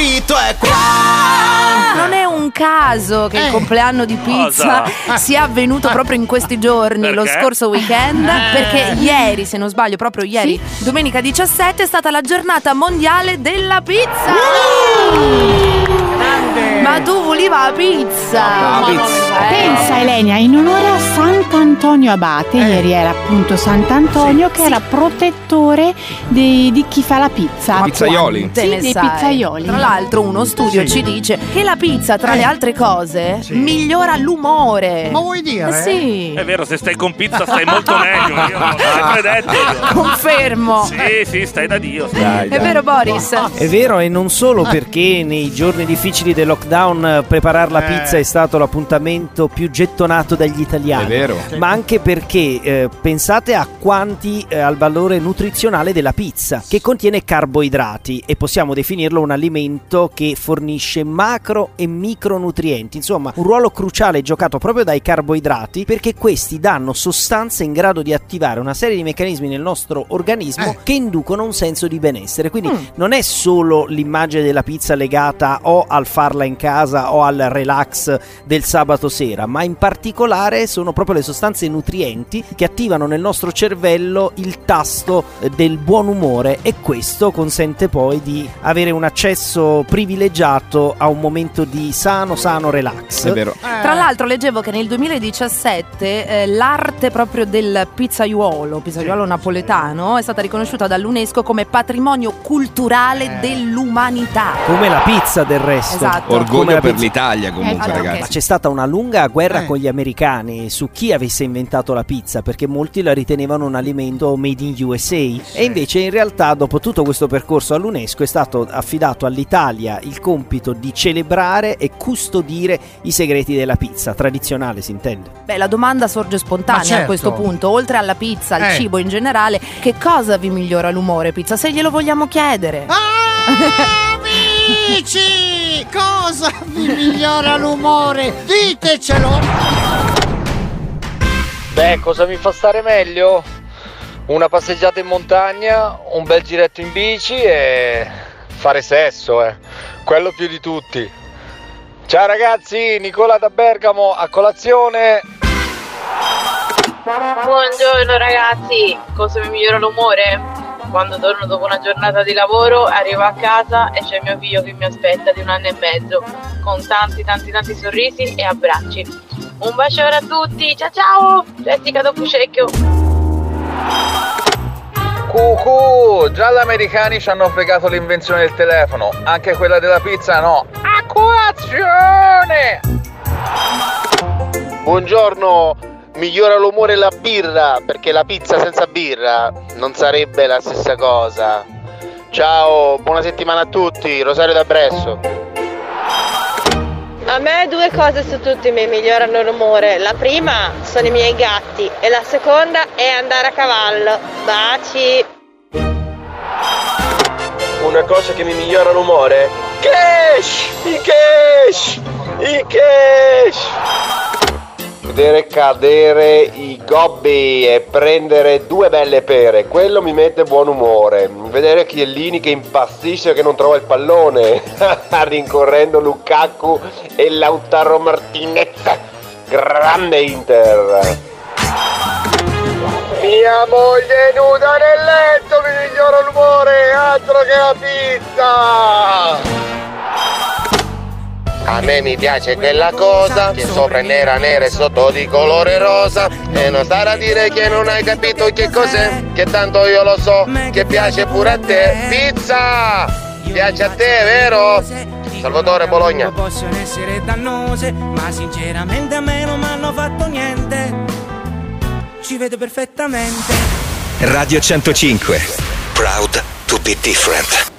preferito è qua. Non è un caso che il compleanno di Pizza sia avvenuto proprio in questi giorni, lo scorso weekend, perché ieri, se non sbaglio, proprio ieri, domenica 17, è stata la giornata mondiale della pizza. Ma tu volevi la pizza? Pensa Elenia, in onore a Sant'Antonio Abate, ieri era appunto Sant'Antonio che era protettore di chi fa la pizza. Pizzaioli. Sì, dei pizzaioli. Tra l'altro uno studio ci dice che la pizza, tra le altre cose, migliora l'umore. Ma vuoi dire? Sì. È vero, se stai con pizza stai molto meglio. Io l'ho sempre detto. Confermo. Sì, stai da Dio. È vero, Boris? È vero, e non solo perché nei giorni difficili del lockdown preparare la pizza è stato l'appuntamento più gettonato dagli italiani. È vero. Ma anche perché pensate a quanti al valore nutrizionale della pizza, che contiene carboidrati e possiamo definirlo un alimento che fornisce macro e micronutrienti, insomma un ruolo cruciale giocato proprio dai carboidrati, perché questi danno sostanze in grado di attivare una serie di meccanismi nel nostro organismo che inducono un senso di benessere. Quindi non è solo l'immagine della pizza legata o al farla in casa o al relax del sabato sera, ma in particolare sono proprio le sostanze nutrienti che attivano nel nostro cervello il tasto del buon umore, e questo consente poi di avere un accesso privilegiato a un momento di sano relax. È vero. Tra l'altro leggevo che nel 2017 l'arte proprio del pizzaiuolo napoletano è stata riconosciuta dall'UNESCO come patrimonio culturale dell'umanità. Come la pizza del resto. Esatto. Orgoglio per l'Italia comunque, Altro ragazzi. Ma c'è stata una lunga guerra con gli americani su chi avesse inventato la pizza, perché molti la ritenevano un alimento made in USA, e invece in realtà dopo tutto questo percorso all'UNESCO è stato affidato all'Italia il compito di celebrare e custodire i segreti della pizza tradizionale, si intende. Beh, la domanda sorge spontanea a questo punto. Oltre alla pizza, al cibo in generale, che cosa vi migliora l'umore, Pizza? Se glielo vogliamo chiedere. Amici, cosa vi migliora l'umore? Ditecelo! Beh, cosa mi fa stare meglio? Una passeggiata in montagna, un bel giretto in bici e fare sesso, quello più di tutti. Ciao ragazzi, Nicola da Bergamo a colazione. Buongiorno ragazzi, cosa mi migliora l'umore? Quando torno dopo una giornata di lavoro, arrivo a casa e c'è mio figlio che mi aspetta di 1 anno e mezzo, con tanti sorrisi e abbracci. Un bacione a tutti, ciao, Jessica da Fucecchio. Cucù, già gli americani ci hanno fregato l'invenzione del telefono, anche quella della pizza no. A colazione! Buongiorno, migliora l'umore la birra, perché la pizza senza birra non sarebbe la stessa cosa. Ciao, buona settimana a tutti, Rosario da Bresso. A me 2 cose su tutti mi migliorano l'umore. La prima sono i miei gatti e la seconda è andare a cavallo. Baci! Una cosa che mi migliora l'umore? I cash! Vedere cadere i gobbi e prendere 2 belle pere, quello mi mette buon umore. Vedere Chiellini che impazzisce che non trova il pallone, rincorrendo Lukaku e Lautaro Martinez. Grande Inter. Mia moglie nuda nel letto mi migliora l'umore, altro che la pizza! A me mi piace quella cosa che sopra è nera e sotto di colore rosa, e non stare a dire che non hai capito che cos'è, che tanto io lo so, che piace pure a te. Pizza! Piace a te, vero? Salvatore, Bologna. Possono essere dannose, ma sinceramente a me non mi hanno fatto niente. Ci vedo perfettamente. Radio 105. Proud to be different.